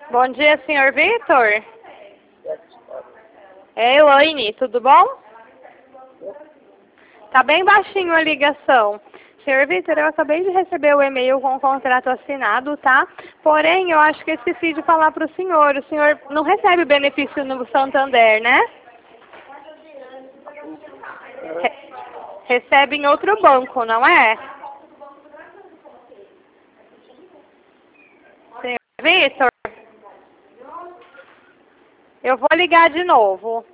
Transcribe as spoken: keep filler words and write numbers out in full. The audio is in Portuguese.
Bom dia, senhor Vitor. É, Elaine, tudo bom? Tá bem baixinho a ligação. senhor Vitor, eu acabei de receber o e-mail com o contrato assinado, tá? Porém, eu acho que eu esqueci de falar para o senhor. O senhor não recebe benefício no Santander, né? Re recebe em outro banco, não é? senhor Vitor, eu vou ligar de novo.